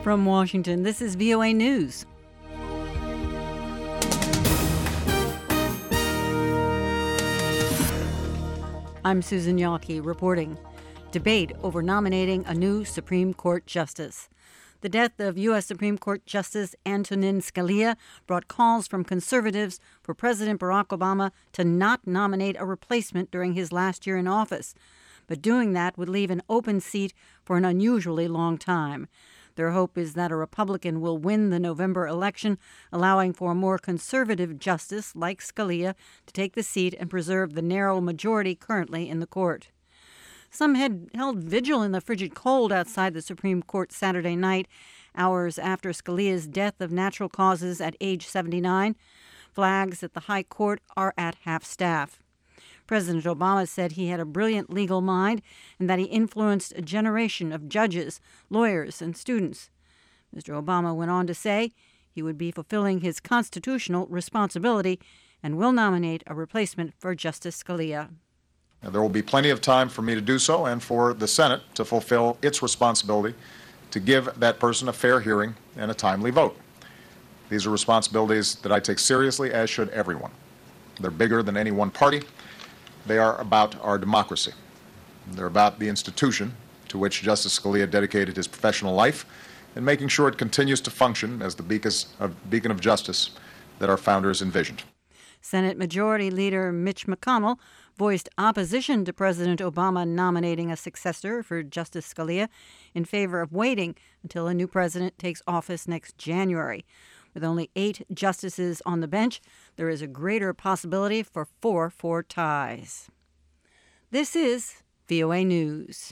From Washington, this is VOA News. I'm Susan Yawkey reporting. Debate over nominating a new Supreme Court justice. The death of U.S. Supreme Court Justice Antonin Scalia brought calls from conservatives for President Barack Obama to not nominate a replacement during his last year in office. But doing that would leave an open seat for an unusually long time. Their hope is that a Republican will win the November election, allowing for a more conservative justice like Scalia to take the seat and preserve the narrow majority currently in the court. Some had held vigil in the frigid cold outside the Supreme Court Saturday night, hours after Scalia's death of natural causes at age 79. Flags at the High Court are at half-staff. President Obama said he had a brilliant legal mind and that he influenced a generation of judges, lawyers, and students. Mr. Obama went on to say he would be fulfilling his constitutional responsibility and will nominate a replacement for Justice Scalia. There will be plenty of time for me to do so and for the Senate to fulfill its responsibility to give that person a fair hearing and a timely vote. These are responsibilities that I take seriously, as should everyone. They're bigger than any one party. They are about our democracy. They're about the institution to which Justice Scalia dedicated his professional life and making sure it continues to function as the beacon of justice that our founders envisioned. Senate Majority Leader Mitch McConnell voiced opposition to President Obama nominating a successor for Justice Scalia in favor of waiting until a new president takes office next January. With only 8 justices on the bench, there is a greater possibility for 4-4 ties. This is VOA News.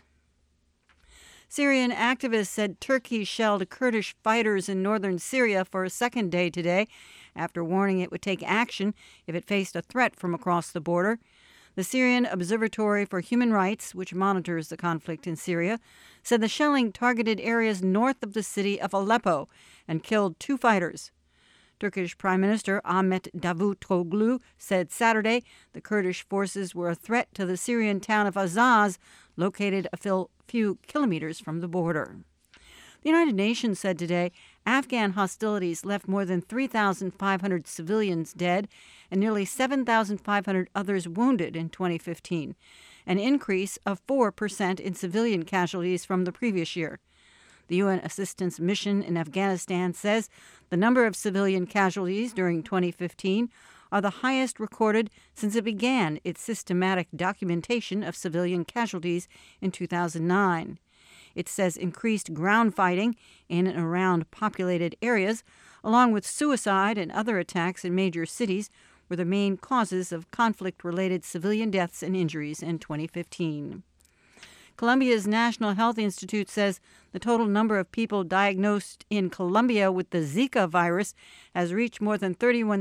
Syrian activists said Turkey shelled Kurdish fighters in northern Syria for a second day today, after warning it would take action if it faced a threat from across the border. The Syrian Observatory for Human Rights, which monitors the conflict in Syria, said the shelling targeted areas north of the city of Aleppo and killed 2 fighters. Turkish Prime Minister Ahmet Davutoglu said Saturday the Kurdish forces were a threat to the Syrian town of Azaz, located a few kilometers from the border. The United Nations said today Afghan hostilities left more than 3,500 civilians dead and nearly 7,500 others wounded in 2015, an increase of 4% in civilian casualties from the previous year. The UN assistance mission in Afghanistan says the number of civilian casualties during 2015 are the highest recorded since it began its systematic documentation of civilian casualties in 2009. It says increased ground fighting in and around populated areas, along with suicide and other attacks in major cities, were the main causes of conflict-related civilian deaths and injuries in 2015. Colombia's National Health Institute says the total number of people diagnosed in Colombia with the Zika virus has reached more than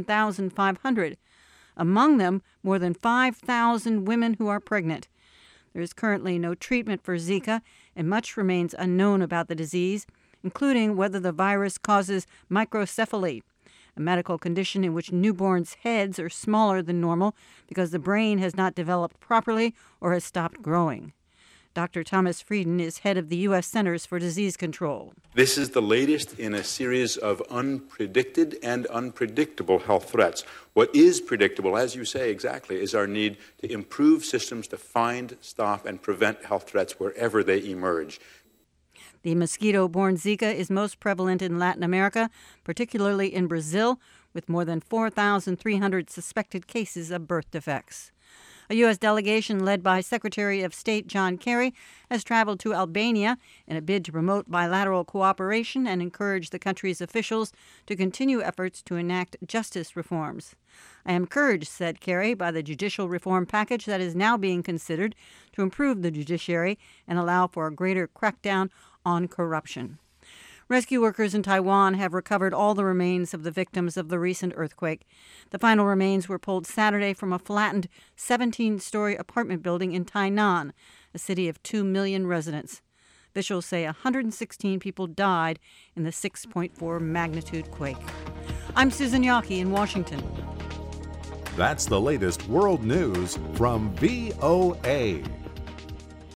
31,500. Among them, more than 5,000 women who are pregnant. There is currently no treatment for Zika, and much remains unknown about the disease, including whether the virus causes microcephaly, a medical condition in which newborns' heads are smaller than normal because the brain has not developed properly or has stopped growing. Dr. Thomas Frieden is head of the U.S. Centers for Disease Control. This is the latest in a series of unpredicted and unpredictable health threats. What is predictable, as you say exactly, is our need to improve systems to find, stop, and prevent health threats wherever they emerge. The mosquito-borne Zika is most prevalent in Latin America, particularly in Brazil, with more than 4,300 suspected cases of birth defects. A U.S. delegation led by Secretary of State John Kerry has traveled to Albania in a bid to promote bilateral cooperation and encourage the country's officials to continue efforts to enact justice reforms. I am encouraged, said Kerry, by the judicial reform package that is now being considered to improve the judiciary and allow for a greater crackdown on corruption. Rescue workers in Taiwan have recovered all the remains of the victims of the recent earthquake. The final remains were pulled Saturday from a flattened 17-story apartment building in Tainan, a city of 2 million residents. Officials say 116 people died in the 6.4 magnitude quake. I'm Susan Yawkey in Washington. That's the latest world news from VOA.